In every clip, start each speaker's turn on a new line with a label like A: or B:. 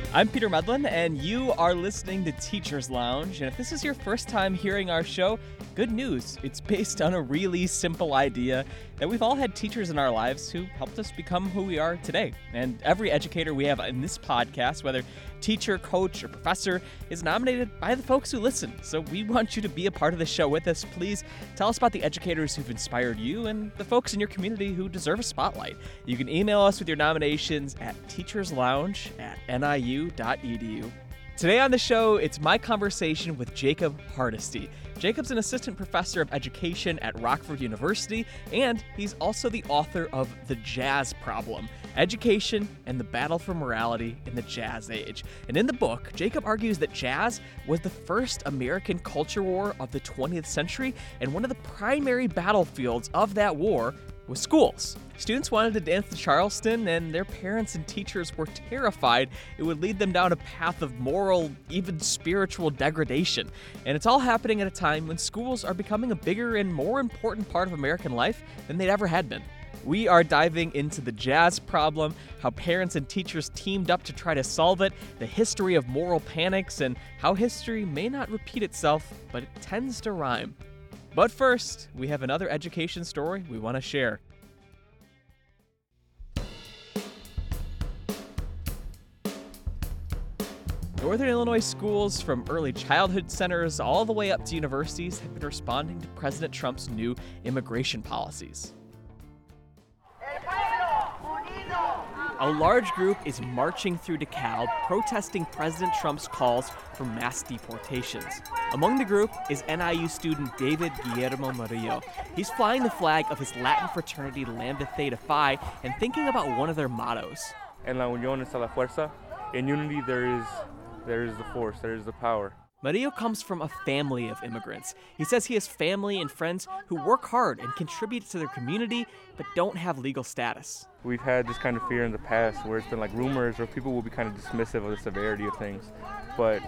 A: I'm Peter Medlin, and you are listening to Teacher's Lounge. And if this is your first time hearing our show, good news. It's based on a really simple idea that we've all had teachers in our lives who helped us become who we are today. And every educator we have in this podcast, whether teacher, coach, or professor, is nominated by the folks who listen. So we want you to be a part of the show with us. Please tell us about the educators who've inspired you and the folks in your community who deserve a spotlight. You can email us with your nominations at teacherslounge@niu.edu. Today on the show, it's my conversation with Jacob Hardesty. Jacob's an assistant professor of education at Rockford University, and he's also the author of The Jazz Problem: Education and the Battle for Morality in the Jazz Age. And in the book, Jacob argues that jazz was the first American culture war of the 20th century, and one of the primary battlefields of that war was schools. Students wanted to dance to Charleston, and their parents and teachers were terrified it would lead them down a path of moral, even spiritual degradation. And it's all happening at a time when schools are becoming a bigger and more important part of American life than they'd ever had been. We are diving into the jazz problem, how parents and teachers teamed up to try to solve it, the history of moral panics, and how history may not repeat itself, but it tends to rhyme. But first, we have another education story we want to share. Northern Illinois schools, from early childhood centers all the way up to universities, have been responding to President Trump's new immigration policies. A large group is marching through DeKalb, protesting President Trump's calls for mass deportations. Among the group is NIU student David Guillermo Murillo. He's flying the flag of his Latin fraternity Lambda Theta Phi and thinking about one of their mottos.
B: En la unión está la fuerza. In unity there is the force, there is the power.
A: Murillo comes from a family of immigrants. He says he has family and friends who work hard and contribute to their community, but don't have legal status.
B: We've had this kind of fear in the past where it's been like rumors or people will be kind of dismissive of the severity of things, but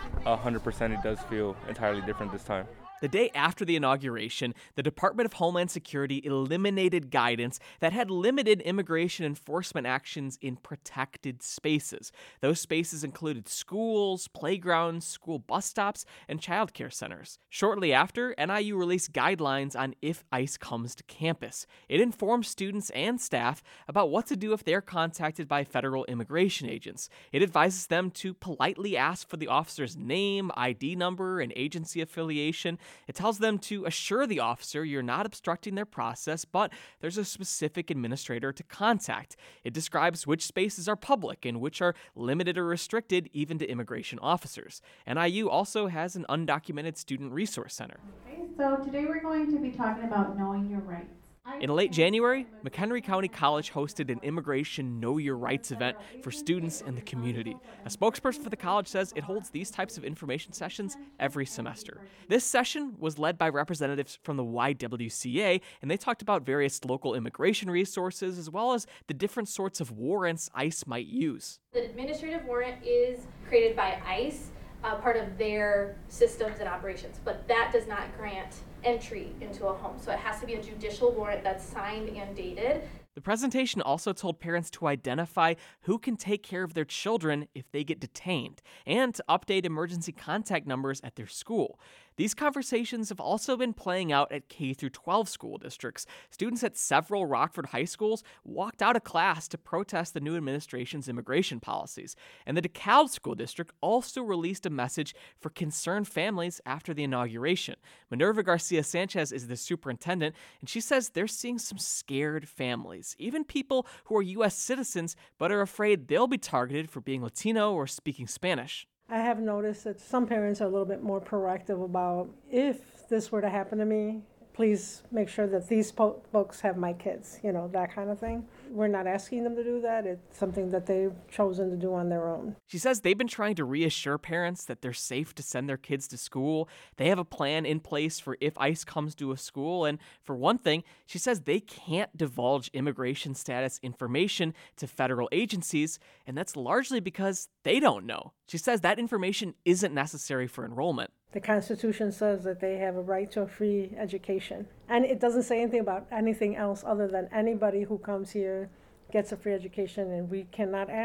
B: 100% it does feel entirely different this time.
A: The day after the inauguration, the Department of Homeland Security eliminated guidance that had limited immigration enforcement actions in protected spaces. Those spaces included schools, playgrounds, school bus stops, and childcare centers. Shortly after, NIU released guidelines on if ICE comes to campus. It informs students and staff about what to do if they're contacted by federal immigration agents. It advises them to politely ask for the officer's name, ID number, and agency affiliation. It tells them to assure the officer you're not obstructing their process, but there's a specific administrator to contact. It describes which spaces are public and which are limited or restricted even to immigration officers. NIU also has an undocumented student resource center.
C: Okay, so today we're going to be talking about knowing your rights.
A: In late January, McHenry County College hosted an Immigration Know Your Rights event for students and the community. A spokesperson for the college says it holds these types of information sessions every semester. This session was led by representatives from the YWCA, and they talked about various local immigration resources as well as the different sorts of warrants ICE might use.
D: The administrative warrant is created by ICE, part of their systems and operations, but that does not grant entry into a home. So it has to be a judicial warrant that's signed and dated.
A: The presentation also told parents to identify who can take care of their children if they get detained, and to update emergency contact numbers at their school. These conversations have also been playing out at K-12 school districts. Students at several Rockford high schools walked out of class to protest the new administration's immigration policies. And the DeKalb School District also released a message for concerned families after the inauguration. Minerva Garcia Sanchez is the superintendent, and she says they're seeing some scared families, even people who are U.S. citizens but are afraid they'll be targeted for being Latino or speaking Spanish.
E: I have noticed that some parents are a little bit more proactive about, if this were to happen to me, please make sure that these folks have my kids, that kind of thing. We're not asking them to do that. It's something that they've chosen to do on their own.
A: She says they've been trying to reassure parents that they're safe to send their kids to school. They have a plan in place for if ICE comes to a school. And for one thing, she says they can't divulge immigration status information to federal agencies, and that's largely because they don't know. She says that information isn't necessary for enrollment.
E: The Constitution says that they have a right to a free education. And it doesn't say anything about anything else other than anybody who comes here gets a free education, and we cannot ask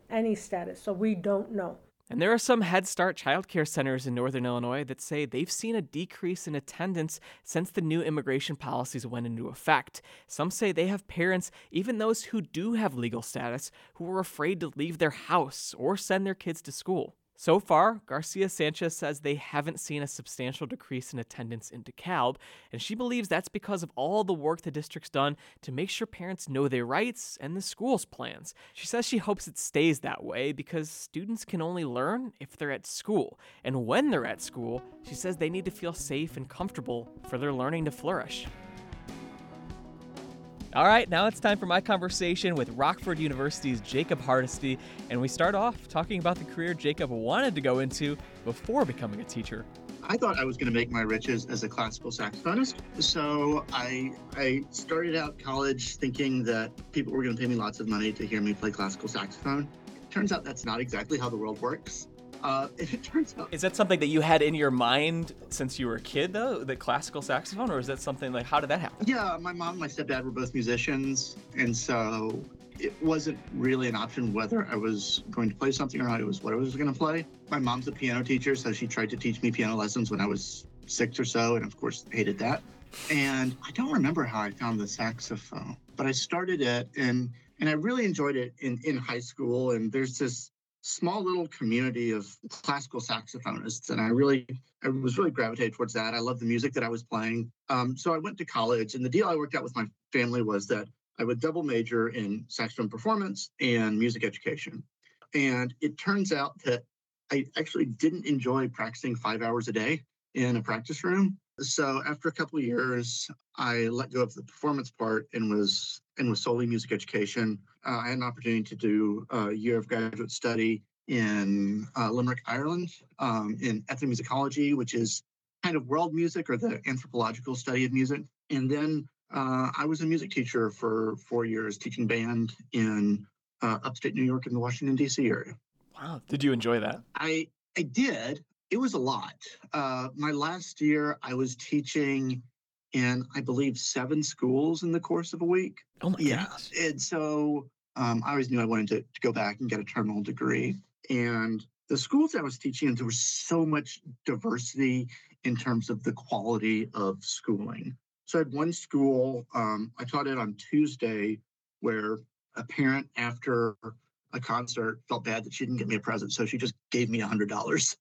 E: any status. So we don't know.
A: And there are some Head Start childcare centers in Northern Illinois that say they've seen a decrease in attendance since the new immigration policies went into effect. Some say they have parents, even those who do have legal status, who are afraid to leave their house or send their kids to school. So far, Garcia Sanchez says they haven't seen a substantial decrease in attendance in DeKalb, and she believes that's because of all the work the district's done to make sure parents know their rights and the school's plans. She says she hopes it stays that way because students can only learn if they're at school, and when they're at school, she says they need to feel safe and comfortable for their learning to flourish. All right, now it's time for my conversation with Rockford University's Jacob Hardesty, and we start off talking about the career Jacob wanted to go into before becoming a teacher.
F: I thought I was going to make my riches as a classical saxophonist. So I started out college thinking that people were going to pay me lots of money to hear me play classical saxophone. Turns out that's not exactly how the world works. It turns out.
A: Is that something that you had in your mind since you were a kid, though, the classical saxophone, or is that something like, how did that happen?
F: Yeah, my mom and my stepdad were both musicians, and so it wasn't really an option whether I was going to play something or not. It was what I was going to play. My mom's a piano teacher, so she tried to teach me piano lessons when I was 6 or so, and of course hated that. And I don't remember how I found the saxophone, but I started it, and I really enjoyed it in high school. And there's this small little community of classical saxophonists, and I was really gravitated towards that. I loved the music that I was playing. So I went to college, and the deal I worked out with my family was that I would double major in saxophone performance and music education. And it turns out that I actually didn't enjoy practicing 5 hours a day in a practice room. So after a couple of years, I let go of the performance part and was solely music education. I had an opportunity to do a year of graduate study in Limerick, Ireland, in ethnomusicology, which is kind of world music or the anthropological study of music. And then I was a music teacher for 4 years, teaching band in upstate New York in the Washington, D.C. area.
A: Wow. Did you enjoy that?
F: I did. It was a lot. My last year, I was teaching in, I believe, 7 schools in the course of a week.
A: Oh my
F: Yeah.
A: goodness.
F: And so I always knew I wanted to go back and get a terminal degree. And the schools I was teaching in, there was so much diversity in terms of the quality of schooling. So I had one school, I taught it on Tuesday, where a parent after a concert felt bad that she didn't get me a present, so she just gave me $100.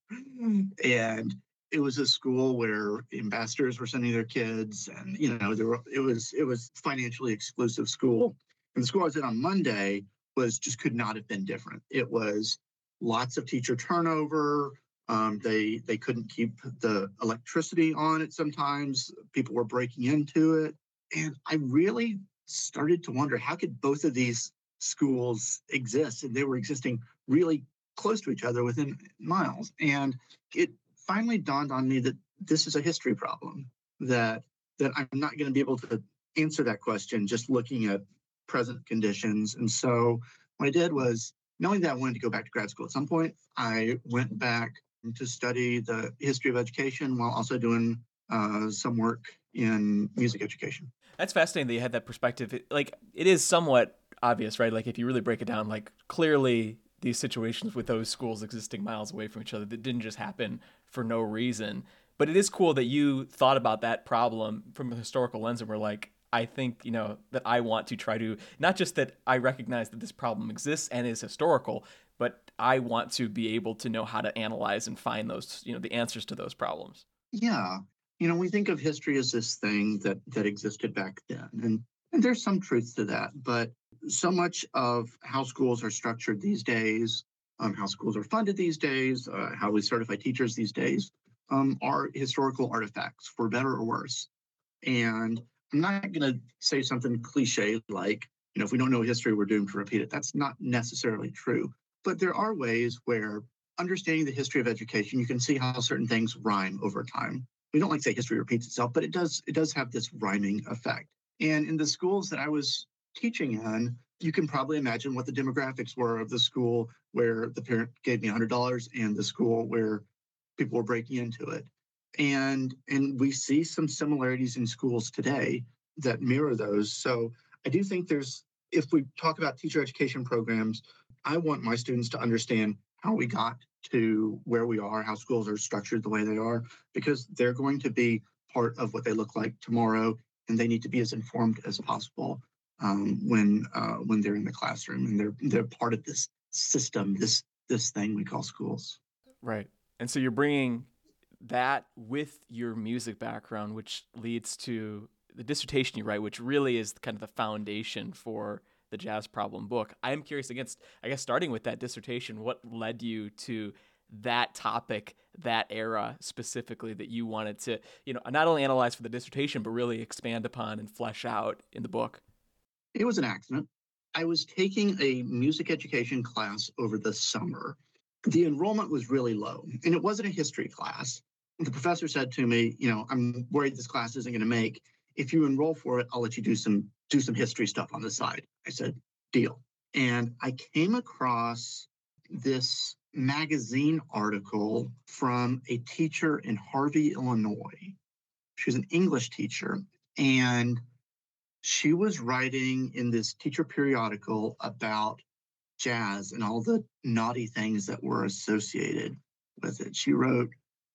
F: And it was a school where ambassadors were sending their kids, and it was financially exclusive school. And the school I was in on Monday could not have been different. It was lots of teacher turnover. They couldn't keep the electricity on it sometimes. People were breaking into it. And I really started to wonder, how could both of these schools exist? And they were existing really close to each other within miles. And it finally dawned on me that this is a history problem, that I'm not going to be able to answer that question just looking at present conditions. And so what I did was, knowing that I wanted to go back to grad school at some point, I went back to study the history of education while also doing some work in music education.
A: That's fascinating that you had that perspective. It is somewhat obvious, right? Like, if you really break it down, like, clearly these situations with those schools existing miles away from each other, that didn't just happen for no reason. But it is cool that you thought about that problem from a historical lens and were like, I think, that I want to try to, not just that I recognize that this problem exists and is historical, but I want to be able to know how to analyze and find those, the answers to those problems.
F: Yeah. We think of history as this thing that existed back then. And there's some truth to that. But so much of how schools are structured these days, how schools are funded these days, how we certify teachers these days, are historical artifacts, for better or worse. And I'm not going to say something cliche like, if we don't know history, we're doomed to repeat it. That's not necessarily true. But there are ways where, understanding the history of education, you can see how certain things rhyme over time. We don't like to say history repeats itself, but it does have this rhyming effect. And in the schools that I was teaching in, you can probably imagine what the demographics were of the school where the parent gave me $100 and the school where people were breaking into it. And we see some similarities in schools today that mirror those. So I do think if we talk about teacher education programs, I want my students to understand how we got to where we are, how schools are structured the way they are, because they're going to be part of what they look like tomorrow, and they need to be as informed as possible when they're in the classroom and they're part of this system, this thing we call schools.
A: Right. And so you're bringing that with your music background, which leads to the dissertation you write, which really is kind of the foundation for the Jazz Problem book. I am curious, I guess starting with that dissertation, what led you to that topic, that era specifically that you wanted to, not only analyze for the dissertation, but really expand upon and flesh out in the book?
F: It was an accident. I was taking a music education class over the summer. The enrollment was really low, and it wasn't a history class. The professor said to me, I'm worried this class isn't going to make. If you enroll for it, I'll let you do some history stuff on the side. I said, deal. And I came across this magazine article from a teacher in Harvey, Illinois. She was an English teacher, and she was writing in this teacher periodical about jazz and all the naughty things that were associated with it. She wrote,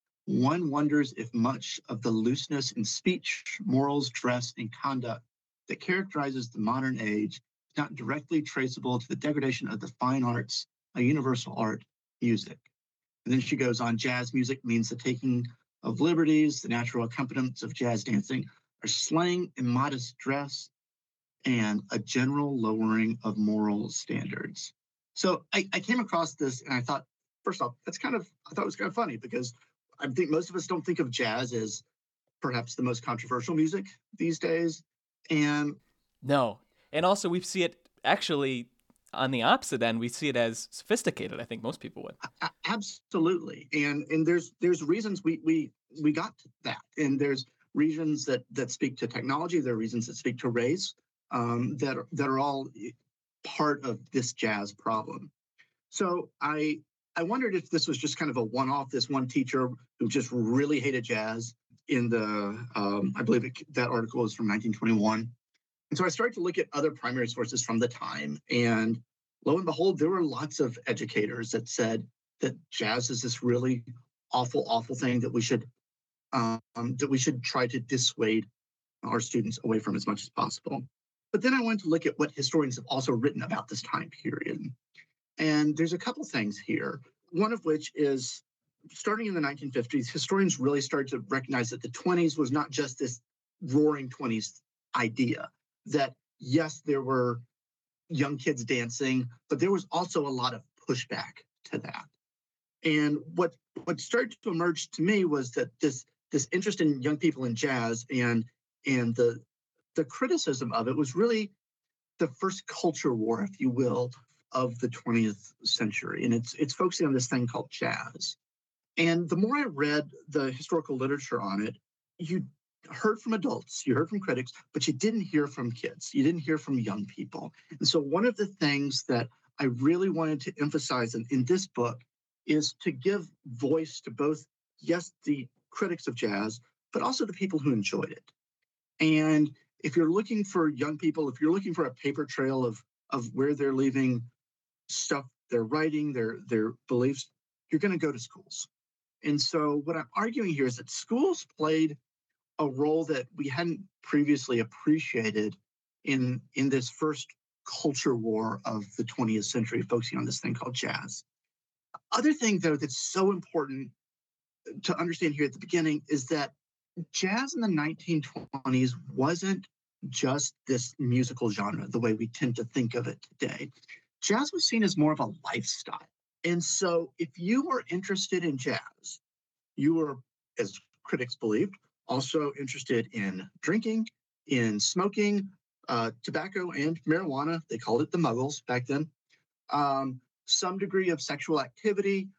F: "One wonders if much of the looseness in speech, morals, dress, and conduct that characterizes the modern age is not directly traceable to the degradation of the fine arts, a universal art, music." And then she goes on, "Jazz music means the taking of liberties, the natural accompaniments of jazz dancing are slang, immodest dress, and a general lowering of moral standards." So I came across this and I thought, first off, I thought it was kind of funny because I think most of us don't think of jazz as perhaps the most controversial music these days. And
A: no. And also we see it actually on the opposite end, we see it as sophisticated. I think most people would.
F: Absolutely. And there's reasons we got to that. And there's reasons that speak to technology. There are reasons that speak to race that are all part of this jazz problem. So I wondered if this was just kind of a one-off, this one teacher who just really hated jazz in the, I believe that article is from 1921. And so I started to look at other primary sources from the time. And lo and behold, there were lots of educators that said that jazz is this really awful, awful thing that we should try to dissuade our students away from as much as possible. But then I wanted to look at what historians have also written about this time period. And there's a couple things here, one of which is starting in the 1950s, historians really started to recognize that the 20s was not just this roaring 20s idea, that yes, there were young kids dancing, but there was also a lot of pushback to that. And what started to emerge to me was that this interest in young people in jazz and the criticism of it was really the first culture war, if you will, of the 20th century. And it's focusing on this thing called jazz. And the more I read the historical literature on it, you heard from adults, you heard from critics, but you didn't hear from kids. You didn't hear from young people. And so one of the things that I really wanted to emphasize in this book is to give voice to both, yes, the critics of jazz, but also the people who enjoyed it. And if you're looking for young people, if you're looking for a paper trail of where they're leaving stuff, they're writing, their beliefs, you're going to go to schools. And so what I'm arguing here is that schools played a role that we hadn't previously appreciated in this first culture war of the 20th century, focusing on this thing called jazz. Other thing, though, that's so important to understand here at the beginning is that jazz in the 1920s wasn't just this musical genre, the way we tend to think of it today. Jazz was seen as more of a lifestyle. And so if you were interested in jazz, you were, as critics believed, also interested in drinking, in smoking, tobacco and marijuana. They called it the Muggles back then. Some degree of sexual activity,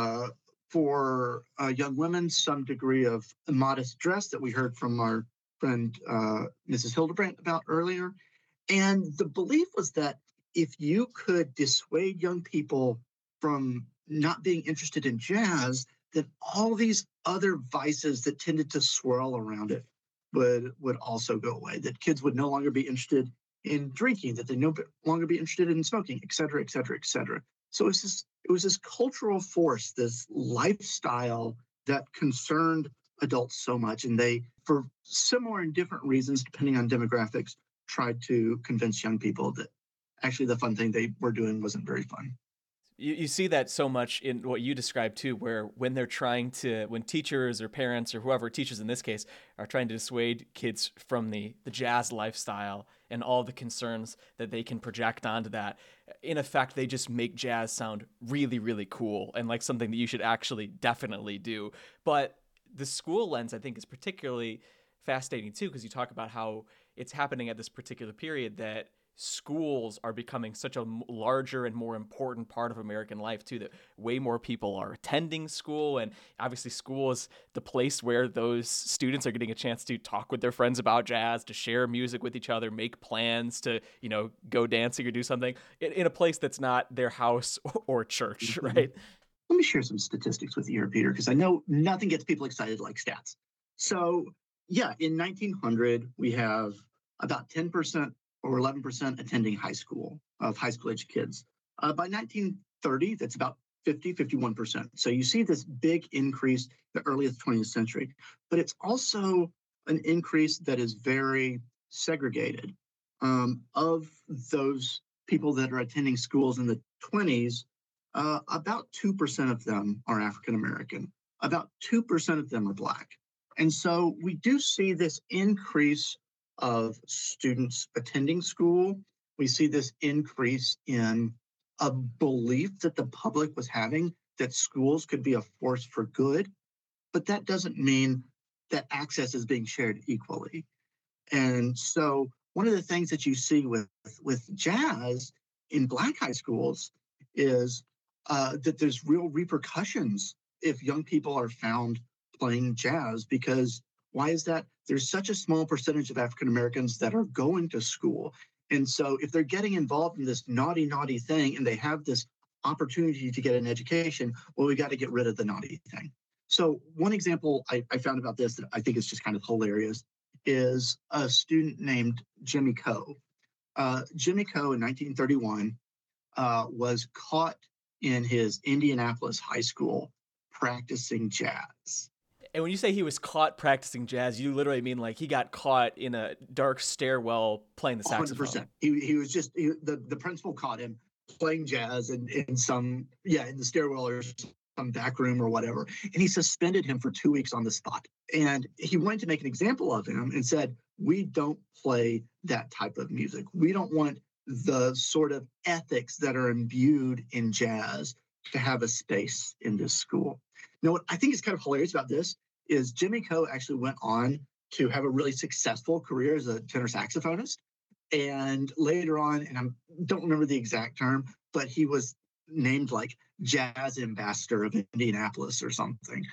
F: for young women, some degree of modest dress that we heard from our friend Mrs. Hildebrandt about earlier. And the belief was that if you could dissuade young people from not being interested in jazz, then all these other vices that tended to swirl around it would also go away, that kids would no longer be interested in drinking, that they no longer be interested in smoking, et cetera, et cetera, et cetera. So it was this cultural force, this lifestyle that concerned adults so much. And they, for similar and different reasons, depending on demographics, tried to convince young people that actually the fun thing they were doing wasn't very fun.
A: You see that so much in what you described too, where when they're trying to, when teachers or parents or whoever, teachers in this case, are trying to dissuade kids from the jazz lifestyle and all the concerns that they can project onto that, in effect, they just make jazz sound really, really cool and like something that you should actually definitely do. But the school lens, I think, is particularly fascinating too, because you talk about how it's happening at this particular period that schools are becoming such a larger and more important part of American life too, that way more people are attending school, and obviously school is the place where those students are getting a chance to talk with their friends about jazz, to share music with each other, make plans to, go dancing or do something in a place that's not their house or church, right?
F: Let me share some statistics with you here, Peter, because I know nothing gets people excited like stats. So, yeah, in 1900, we have about 10% or 11% attending high school of high school age kids. By 1930, that's about 51%. So you see this big increase the earliest 20th century, but it's also an increase that is very segregated. Of those people that are attending schools in the 20s, about 2% of them are African American, about 2% of them are Black. And so we do see this increase of students attending school. We see this increase in a belief that the public was having that schools could be a force for good, but that doesn't mean that access is being shared equally. And so one of the things that you see with jazz in Black high schools is that there's real repercussions if young people are found playing jazz, because why is that? There's such a small percentage of African Americans that are going to school. And so if they're getting involved in this naughty, naughty thing and they have this opportunity to get an education, well, we got to get rid of the naughty thing. So one example I found about this that I think is just kind of hilarious is a student named Jimmy Coe. Jimmy Coe in 1931 was caught in his Indianapolis high school practicing jazz.
A: And when you say he was caught practicing jazz, you literally mean like he got caught in a dark stairwell playing the saxophone.
F: 100%. He was just the principal caught him playing jazz in some in the stairwell or some back room or whatever, and he suspended him for 2 weeks on the spot. And he wanted to make an example of him and said, "We don't play that type of music. We don't want the sort of ethics that are imbued in jazz to have a space in this school." Now, what I think is kind of hilarious about this is Jimmy Coe actually went on to have a really successful career as a tenor saxophonist. And later on, and I don't remember the exact term, but he was named like Jazz Ambassador of Indianapolis or something.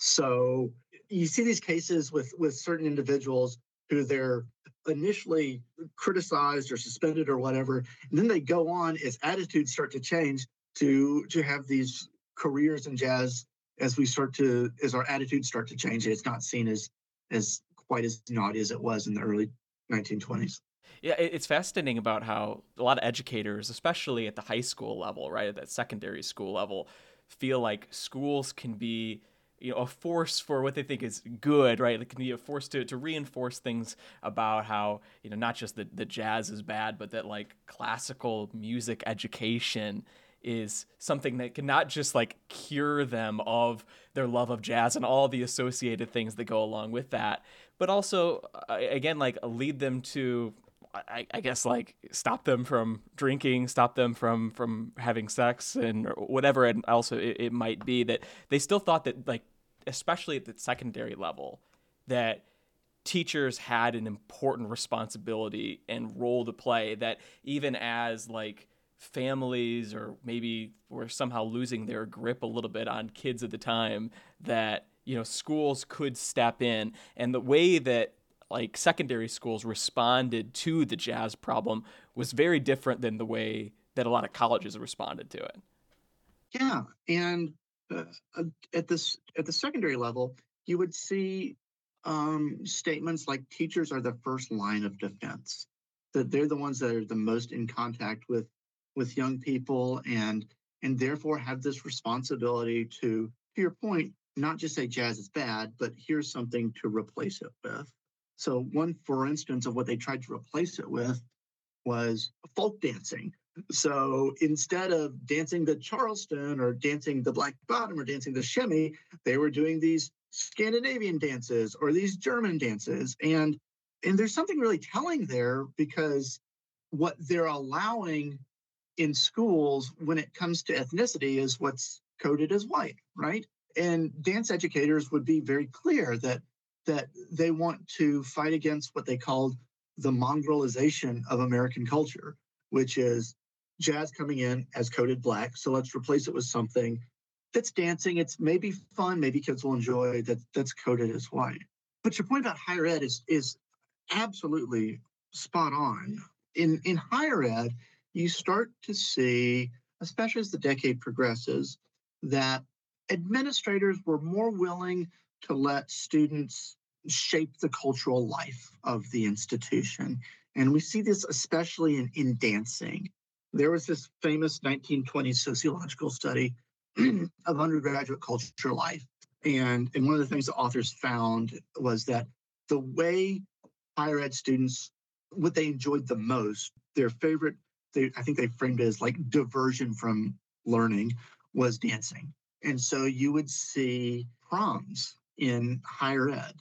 F: So you see these cases with certain individuals who they're initially criticized or suspended or whatever, and then they go on as attitudes start to change to have these careers in jazz as our attitudes start to change. It's not seen as quite as naughty as it was in the early 1920s.
A: Yeah, it's fascinating about how a lot of educators, especially at the high school level, right, at that secondary school level, feel like schools can be, a force for what they think is good, right? It can be a force to reinforce things about how, not just that the jazz is bad, but that like classical music education is something that can not just like cure them of their love of jazz and all the associated things that go along with that, but also, again, like lead them to, I guess, like stop them from drinking, stop them from having sex and whatever. And also it might be that they still thought that, like, especially at the secondary level, that teachers had an important responsibility and role to play, that even as like families or maybe were somehow losing their grip a little bit on kids at the time, that, schools could step in. And the way that like secondary schools responded to the jazz problem was very different than the way that a lot of colleges responded to it.
F: Yeah, and at the secondary level, you would see statements like teachers are the first line of defense. that they're the ones that are the most in contact with young people, and therefore have this responsibility to your point, not just say jazz is bad, but here's something to replace it with. So one, for instance, of what they tried to replace it with was folk dancing. So instead of dancing the Charleston or dancing the Black Bottom or dancing the Shimmy, they were doing these Scandinavian dances or these German dances. And there's something really telling there, because what they're allowing in schools when it comes to ethnicity is what's coded as white, right? And dance educators would be very clear that they want to fight against what they called the mongrelization of American culture, which is jazz coming in as coded Black. So let's replace it with something that's dancing. It's maybe fun, maybe kids will enjoy, that's coded as white. But your point about higher ed is absolutely spot on. In higher ed, you start to see, especially as the decade progresses, that administrators were more willing to let students shape the cultural life of the institution. And we see this especially in dancing. There was this famous 1920s sociological study of undergraduate culture life. And one of the things the authors found was that the way higher ed students, what they enjoyed the most, their favorite, I think they framed it as like diversion from learning, was dancing. And so you would see proms in higher ed.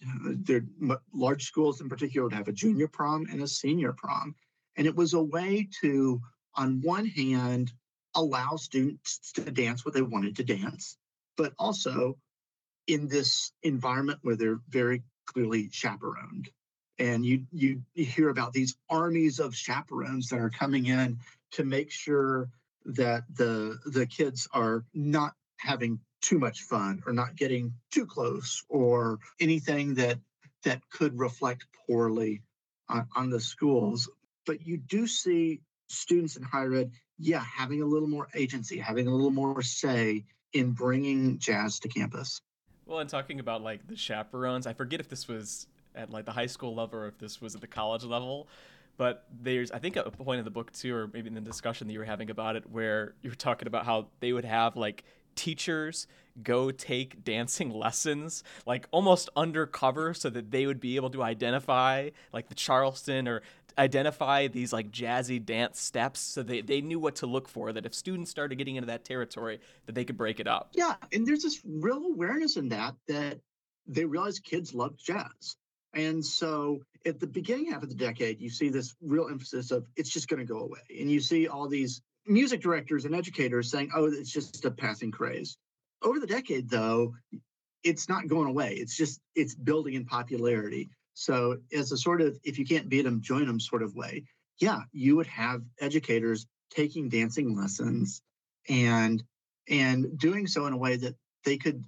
F: Large schools in particular would have a junior prom and a senior prom. And it was a way to, on one hand, allow students to dance what they wanted to dance, but also in this environment where they're very clearly chaperoned. And you hear about these armies of chaperones that are coming in to make sure that the kids are not having too much fun or not getting too close or anything that could reflect poorly on the schools. But you do see students in higher ed, having a little more agency, having a little more say in bringing jazz to campus.
A: Well, and talking about like the chaperones, I forget if this was at like the high school level or if this was at the college level, but there's, I think, a point in the book too, or maybe in the discussion that you were having about it, where you were talking about how they would have like teachers go take dancing lessons like almost undercover so that they would be able to identify like the Charleston or identify these like jazzy dance steps, so they knew what to look for, that if students started getting into that territory that they could break it up.
F: Yeah, and there's this real awareness in that they realize kids love jazz. And so at the beginning half of the decade, you see this real emphasis of it's just going to go away. And you see all these music directors and educators saying, oh, it's just a passing craze. Over the decade, though, it's not going away. It's building in popularity. So as a sort of, if you can't beat them, join them sort of way, you would have educators taking dancing lessons and doing so in a way that they could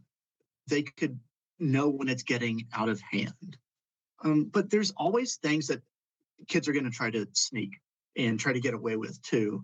F: know when it's getting out of hand. But there's always things that kids are going to try to sneak and try to get away with too.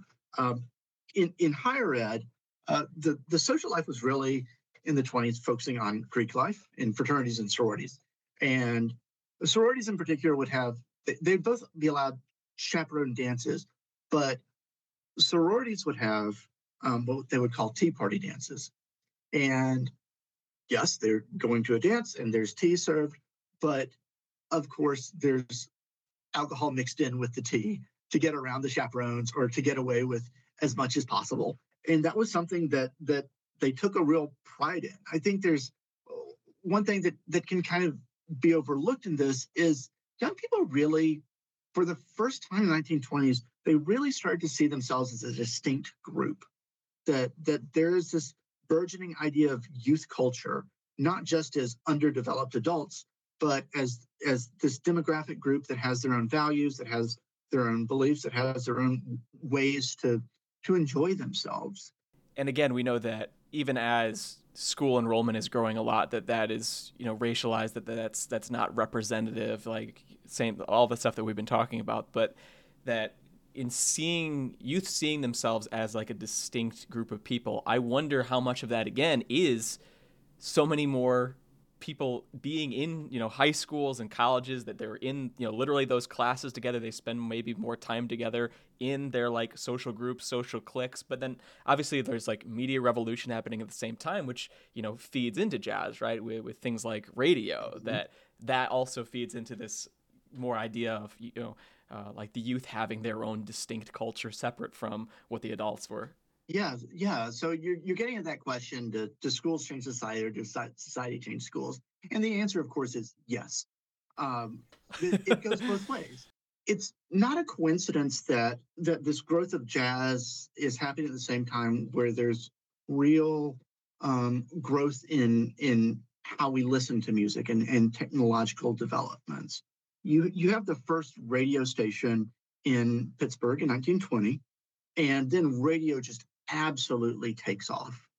F: In higher ed, the social life was really in the 20s focusing on Greek life in fraternities and sororities. And the sororities in particular would have, they'd both be allowed chaperone dances, but sororities would have what they would call tea party dances. And yes, they're going to a dance and there's tea served, but of course there's alcohol mixed in with the tea to get around the chaperones or to get away with as much as possible. And that was something that they took a real pride in. I think there's one thing that can kind of be overlooked in this is young people really, for the first time in the 1920s, they really started to see themselves as a distinct group, that there's this burgeoning idea of youth culture, not just as underdeveloped adults, but as this demographic group that has their own values, that has their own beliefs, that has their own ways to enjoy themselves.
A: And again, we know that even as school enrollment is growing a lot, that is, racialized, that's not representative, like saying all the stuff that we've been talking about, but that in seeing youth seeing themselves as like a distinct group of people, I wonder how much of that again is so many more people being in, high schools and colleges, that they're in, literally those classes together. They spend maybe more time together in their like social groups, social cliques. But then obviously there's like media revolution happening at the same time, which, feeds into jazz, right? With things like radio, that also feeds into this more idea of, like the youth having their own distinct culture separate from what the adults were.
F: Yeah, yeah. So you're getting at that question: do schools change society, or does society change schools? And the answer, of course, is yes. It goes both ways. It's not a coincidence that this growth of jazz is happening at the same time where there's real growth in how we listen to music and technological developments. You have the first radio station in Pittsburgh in 1920, and then radio just absolutely takes off.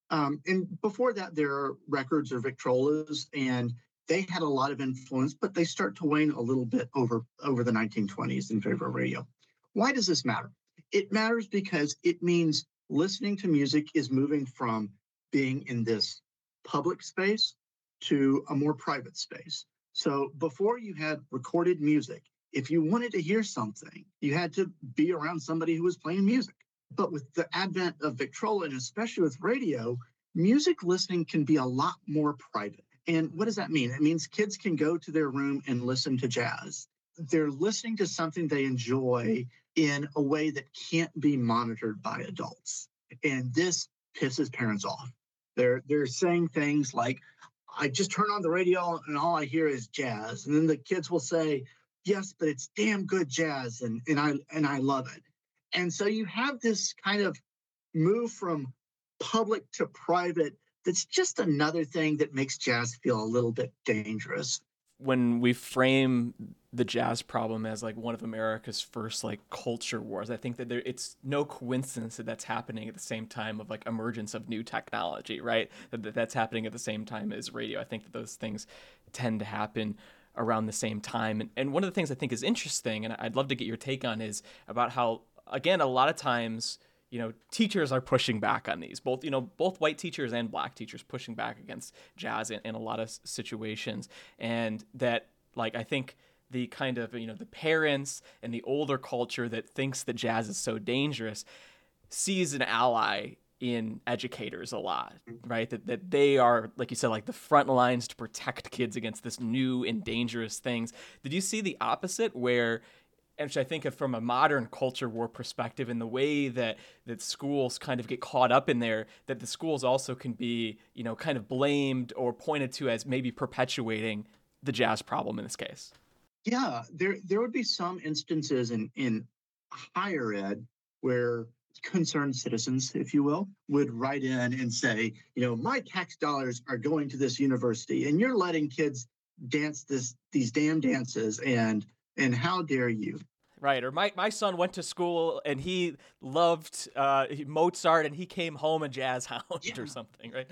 F: And before that, there are records or Victrolas, and they had a lot of influence, but they start to wane a little bit over the 1920s in favor of radio. Why does this matter? It matters because it means listening to music is moving from being in this public space to a more private space. So before you had recorded music, if you wanted to hear something, you had to be around somebody who was playing music. But with the advent of Victrola, and especially with radio, music listening can be a lot more private. And what does that mean? It means kids can go to their room and listen to jazz. They're listening to something they enjoy in a way that can't be monitored by adults. And this pisses parents off. They're saying things like, I just turn on the radio and all I hear is jazz. And then the kids will say, yes, but it's damn good jazz, and I love it. And so you have this kind of move from public to private that's just another thing that makes jazz feel a little bit dangerous.
A: When we frame the jazz problem as like one of America's first like culture wars, I think that it's no coincidence that that's happening at the same time of like emergence of new technology, right? That's happening at the same time as radio. I think that those things tend to happen around the same time. And one of the things I think is interesting, and I'd love to get your take on, is about how, again, a lot of times, teachers are pushing back on these, both white teachers and black teachers pushing back against jazz in a lot of situations. And that, like, I think the kind of, the parents and the older culture that thinks that jazz is so dangerous sees an ally in educators a lot, right? That they are, like you said, like the front lines to protect kids against this new and dangerous things. Did you see the opposite, where, and which I think of from a modern culture war perspective, in the way that schools kind of get caught up in there, that the schools also can be, kind of blamed or pointed to as maybe perpetuating the jazz problem in this case?
F: Yeah, there would be some instances in higher ed where concerned citizens, if you will, would write in and say, my tax dollars are going to this university and you're letting kids dance these damn dances, and how dare you?
A: Right. Or my son went to school and he loved Mozart and he came home a jazz hound, or something, right?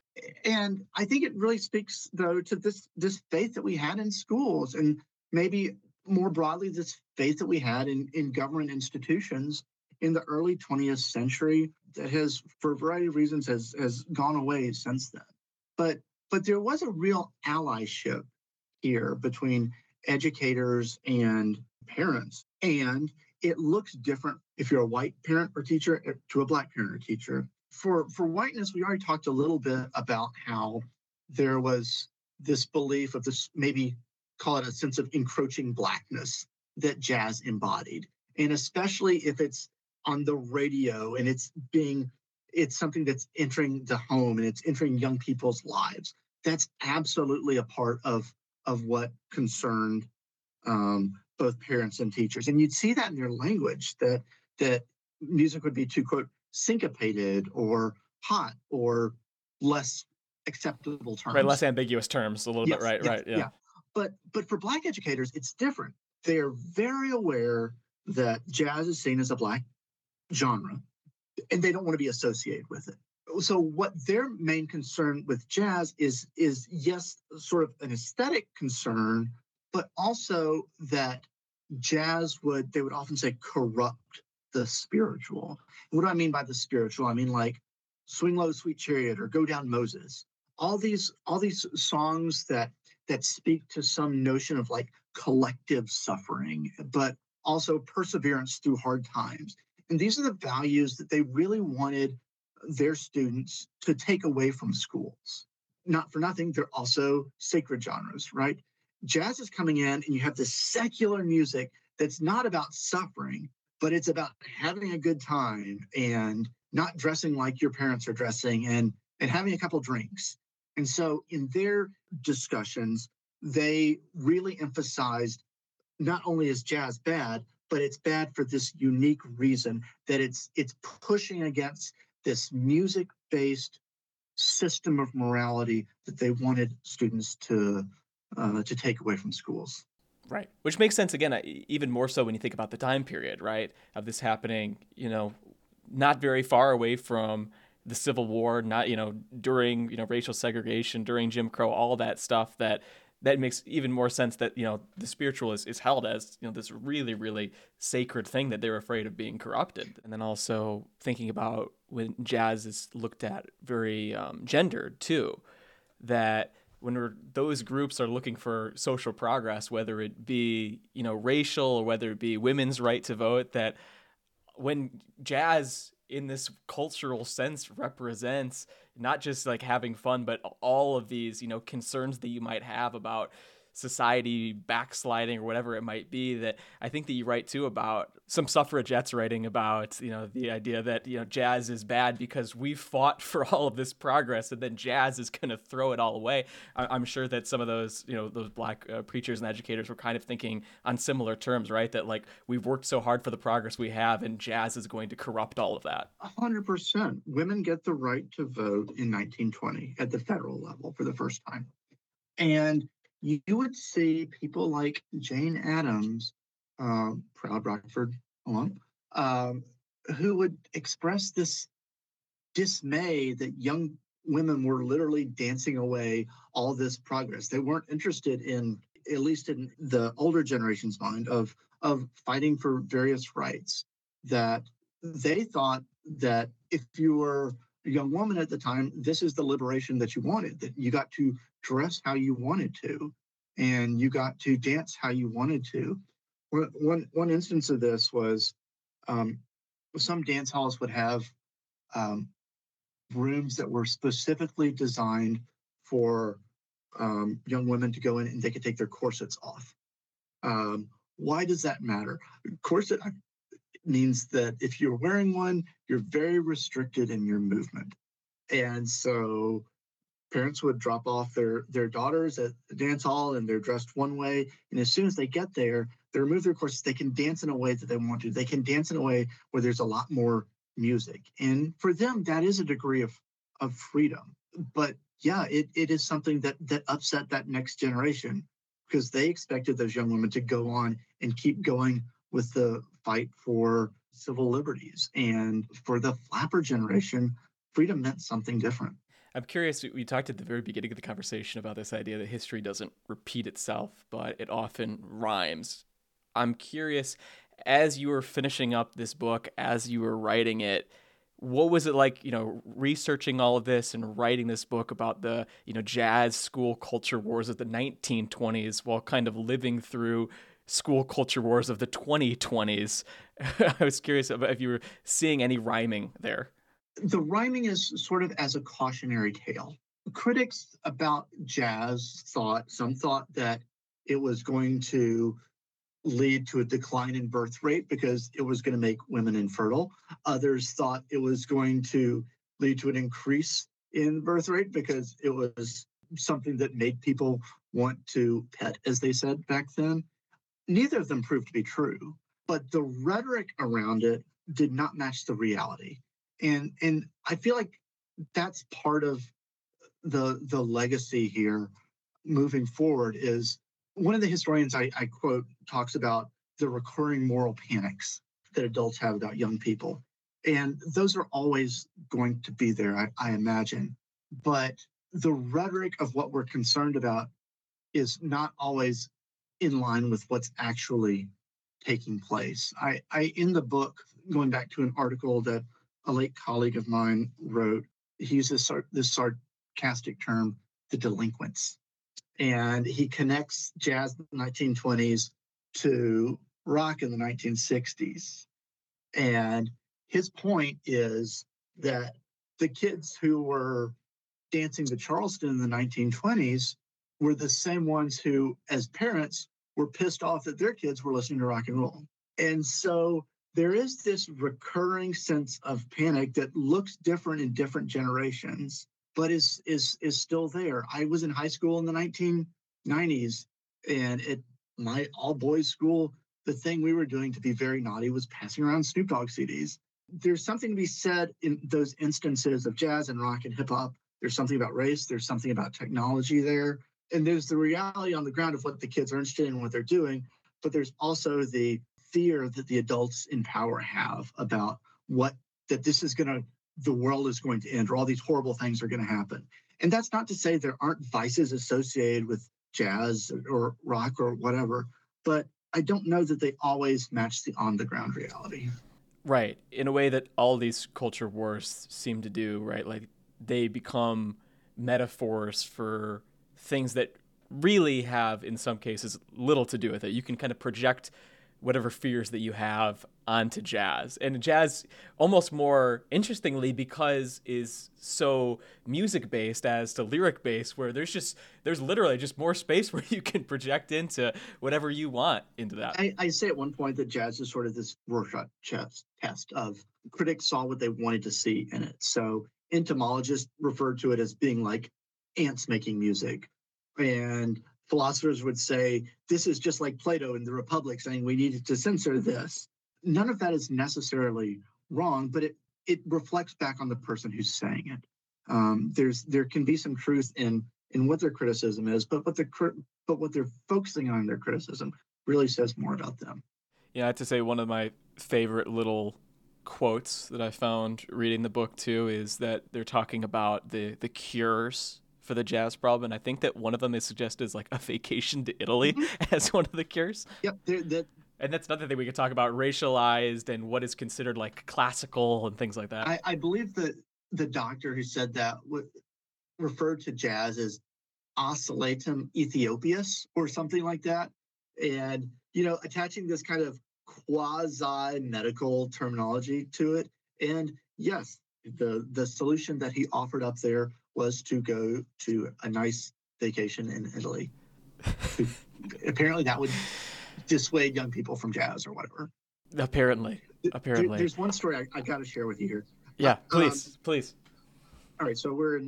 F: And I think it really speaks, though, to this faith that we had in schools, and maybe more broadly, this faith that we had in government institutions in the early 20th century that has, for a variety of reasons, has gone away since then. But there was a real allyship here between educators and parents. And it looks different if you're a white parent or teacher to a black parent or teacher. For whiteness, we already talked a little bit about how there was this belief of this, maybe call it a sense of encroaching blackness that jazz embodied. And especially if it's on the radio and it's something that's entering the home and it's entering young people's lives. That's absolutely a part of what concerned both parents and teachers. And you'd see that in their language, that music would be too, quote, syncopated or hot or less acceptable terms.
A: Right, less ambiguous terms a little bit, right, yeah.
F: But for black educators, it's different. They're very aware that jazz is seen as a black genre, and they don't want to be associated with it. So what their main concern with jazz is yes, sort of an aesthetic concern, but also that jazz they would often say, corrupt the spiritual. What do I mean by the spiritual? I mean like Swing Low, Sweet Chariot or Go Down Moses. all these songs that speak to some notion of like collective suffering, but also perseverance through hard times. And these are the values that they really wanted their students to take away from schools. Not for nothing, they're also sacred genres, right? Jazz is coming in, and you have this secular music that's not about suffering, but it's about having a good time and not dressing like your parents are dressing, and having a couple drinks. And so in their discussions, they really emphasized not only is jazz bad, but it's bad for this unique reason that it's pushing against this music-based system of morality that they wanted students to take away from schools.
A: Right. Which makes sense, again, even more so when you think about the time period, right, of this happening, not very far away from the Civil War, not, during, racial segregation, during Jim Crow, all that stuff that makes even more sense that, the spiritual is held as, this really, really sacred thing that they're afraid of being corrupted. And then also thinking about when jazz is looked at very gendered too, that when those groups are looking for social progress, whether it be, racial or whether it be women's right to vote, that when jazz in this cultural sense represents not just like having fun, but all of these, concerns that you might have about society backsliding or whatever it might be, that I think that you write too about some suffragettes writing about, the idea that, jazz is bad because we've fought for all of this progress and then jazz is going to throw it all away. I'm sure that some of those, those black preachers and educators were kind of thinking on similar terms, right? That like we've worked so hard for the progress we have and jazz is going to corrupt all of that.
F: 100%. Women get the right to vote in 1920 at the federal level for the first time. And you would see people like Jane Addams, proud Rockford alum, who would express this dismay that young women were literally dancing away all this progress. They weren't interested in, at least in the older generation's mind, of fighting for various rights. That they thought that if you were a young woman at the time, this is the liberation that you wanted, that you got to dress how you wanted to, and you got to dance how you wanted to. One instance of this was some dance halls would have rooms that were specifically designed for young women to go in and they could take their corsets off. Why does that matter? Corset means that if you're wearing one, you're very restricted in your movement. And so parents would drop off their daughters at the dance hall and they're dressed one way. And as soon as they get there, they remove their corsets. They can dance in a way that they want to. They can dance in a way where there's a lot more music. And for them, that is a degree of freedom. But yeah, it is something that upset that next generation because they expected those young women to go on and keep going with the fight for civil liberties. And for the flapper generation, freedom meant something different.
A: I'm curious, we talked at the very beginning of the conversation about this idea that history doesn't repeat itself, but it often rhymes. I'm curious, as you were finishing up this book, as you were writing it, what was it like, researching all of this and writing this book about the, jazz school culture wars of the 1920s while kind of living through school culture wars of the 2020s? I was curious if you were seeing any rhyming there.
F: The rhyming is sort of as a cautionary tale. Critics about jazz thought that it was going to lead to a decline in birth rate because it was going to make women infertile. Others thought it was going to lead to an increase in birth rate because it was something that made people want to pet, as they said back then. Neither of them proved to be true, but the rhetoric around it did not match the reality. And I feel like that's part of the legacy here moving forward is one of the historians I quote talks about the recurring moral panics that adults have about young people. And those are always going to be there, I imagine. But the rhetoric of what we're concerned about is not always in line with what's actually taking place. I in the book, going back to an article that a late colleague of mine wrote, he used this sarcastic term, the delinquents. And he connects jazz in the 1920s to rock in the 1960s. And his point is that the kids who were dancing the Charleston in the 1920s were the same ones who, as parents, were pissed off that their kids were listening to rock and roll. And so there is this recurring sense of panic that looks different in different generations, but is still there. I was in high school in the 1990s, and at my all-boys school, the thing we were doing to be very naughty was passing around Snoop Dogg CDs. There's something to be said in those instances of jazz and rock and hip-hop. There's something about race. There's something about technology there. And there's the reality on the ground of what the kids are interested in and what they're doing. But there's also the fear that the adults in power have about that this is the world is going to end, or all these horrible things are going to happen. And that's not to say there aren't vices associated with jazz or rock or whatever, but I don't know that they always match the on-the-ground reality.
A: Right. In a way that all these culture wars seem to do, right? Like they become metaphors for things that really have, in some cases, little to do with it. You can kind of project whatever fears that you have onto jazz. And jazz, almost more interestingly, because is so music-based as to lyric-based, where there's literally just more space where you can project into whatever you want into that.
F: I say at one point that jazz is sort of this Rorschach test of critics saw what they wanted to see in it. So entomologists referred to it as being like ants making music. And philosophers would say, this is just like Plato in the Republic saying we needed to censor this. None of that is necessarily wrong, but it reflects back on the person who's saying it. There can be some truth in what their criticism is, but what they're focusing on in their criticism really says more about them.
A: Yeah, I have to say one of my favorite little quotes that I found reading the book too is that they're talking about the cures for the jazz problem, and I think that one of them they suggest is like a vacation to Italy as one of the cures.
F: Yep,
A: and that's another thing we could talk about, racialized and what is considered like classical and things like that.
F: I believe that the doctor who said that referred to jazz as oscillatum Ethiopius or something like that, and attaching this kind of quasi-medical terminology to it. And yes, the solution that he offered up there was to go to a nice vacation in Italy. Apparently that would dissuade young people from jazz or whatever.
A: Apparently.
F: There's one story I got to share with you here.
A: Yeah, please.
F: All right, so we're in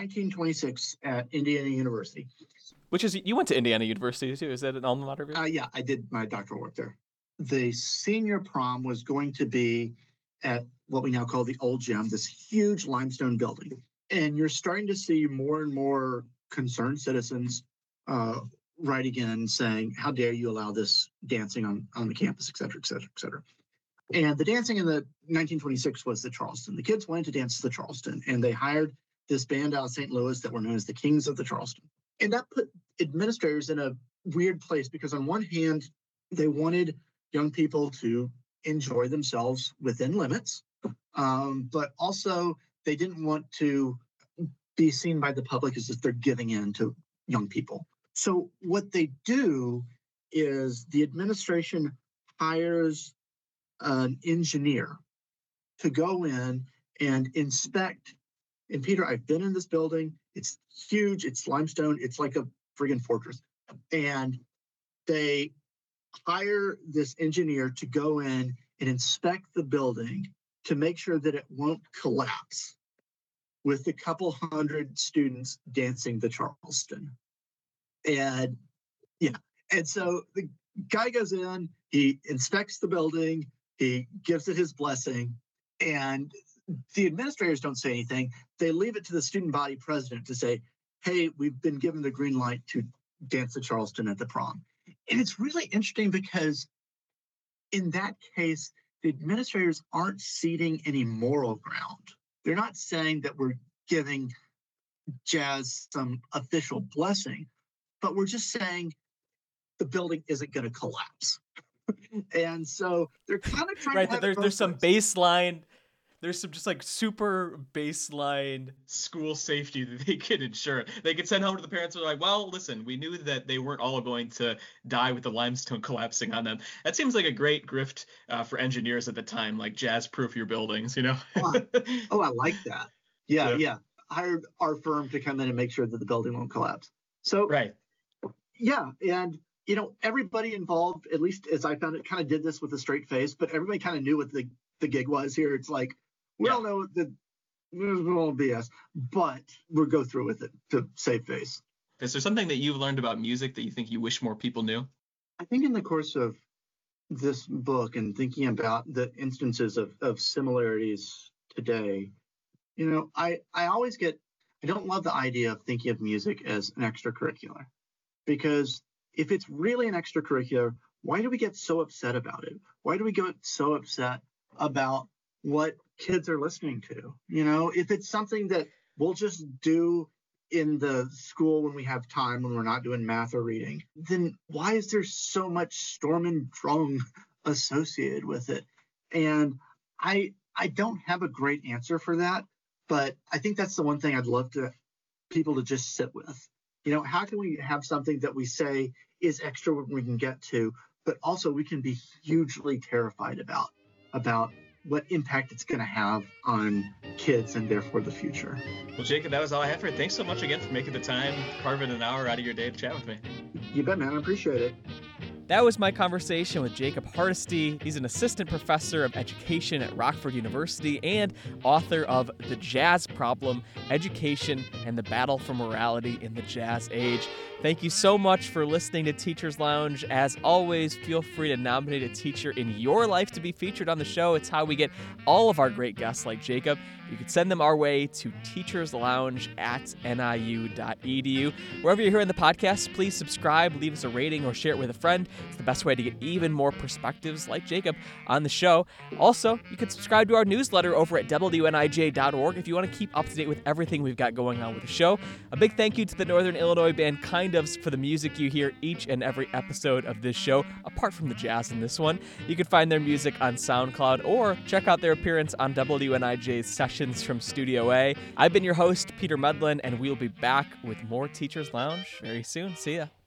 F: 1926 at Indiana University.
A: Which is, you went to Indiana University too. Is that an alma mater of yours?
F: Yeah, I did my doctoral work there. The senior prom was going to be at what we now call the Old Gym, this huge limestone building. And you're starting to see more and more concerned citizens writing in saying, how dare you allow this dancing on the campus, et cetera, et cetera, et cetera. And the dancing in the 1926 was the Charleston. The kids wanted to dance the Charleston, and they hired this band out of St. Louis that were known as the Kings of the Charleston. And that put administrators in a weird place because on one hand, they wanted young people to enjoy themselves within limits, but also they didn't want to be seen by the public as if they're giving in to young people. So what they do is the administration hires an engineer to go in and inspect. And Peter, I've been in this building. It's huge. It's limestone. It's like a friggin' fortress. And they hire this engineer to go in and inspect the building to make sure that it won't collapse with a couple hundred students dancing the Charleston. And so the guy goes in, he inspects the building, he gives it his blessing, and the administrators don't say anything. They leave it to the student body president to say, hey, we've been given the green light to dance the Charleston at the prom. And it's really interesting because in that case, the administrators aren't ceding any moral ground. They're not saying that we're giving jazz some official blessing, but we're just saying the building isn't going to collapse. And so they're kind of trying
A: right,
F: to have
A: there's some baseline There's some just like super baseline
G: school safety that they could ensure. They could send home to the parents who are like, well, listen, we knew that they weren't all going to die with the limestone collapsing on them. That seems like a great grift for engineers at the time, like jazz-proof your buildings, you know?
F: Oh, I like that. Yeah. Hired our firm to come in and make sure that the building won't collapse. So,
G: Right.
F: Yeah. And, everybody involved, at least as I found it, kind of did this with a straight face, but everybody kind of knew what the gig was here. It's like, we all know that there's all BS, but we'll go through with it to save face.
G: Is there something that you've learned about music that you think you wish more people knew?
F: I think in the course of this book and thinking about the instances of similarities today, I don't love the idea of thinking of music as an extracurricular, because if it's really an extracurricular, why do we get so upset about it? Why do we get so upset about what kids are listening to? If it's something that we'll just do in the school when we have time, when we're not doing math or reading, then why is there so much storm and drang associated with it? And I don't have a great answer for that, but I think that's the one thing I'd love people to just sit with. How can we have something that we say is extra when we can get to, but also we can be hugely terrified about what impact it's going to have on kids and therefore the future.
G: Well, Jacob, that was all I have for you. Thanks so much again for making the time, carving an hour out of your day to chat with me.
F: You bet, man. I appreciate it.
A: That was my conversation with Jacob Hardesty. He's an assistant professor of education at Rockford University and author of The Jazz Problem: Education and the Battle for Morality in the Jazz Age. Thank you so much for listening to Teachers Lounge. As always, feel free to nominate a teacher in your life to be featured on the show. It's how we get all of our great guests like Jacob. You can send them our way to teacherslounge@niu.edu. Wherever you're hearing the podcast, please subscribe, leave us a rating, or share it with a friend. It's the best way to get even more perspectives like Jacob on the show. Also, you can subscribe to our newsletter over at WNIJ.org if you want to keep up to date with everything we've got going on with the show. A big thank you to the Northern Illinois band Kind Ofs for the music you hear each and every episode of this show, apart from the jazz in this one. You can find their music on SoundCloud or check out their appearance on WNIJ's Sessions from Studio A. I've been your host, Peter Medlin, and we'll be back with more Teachers Lounge very soon. See ya.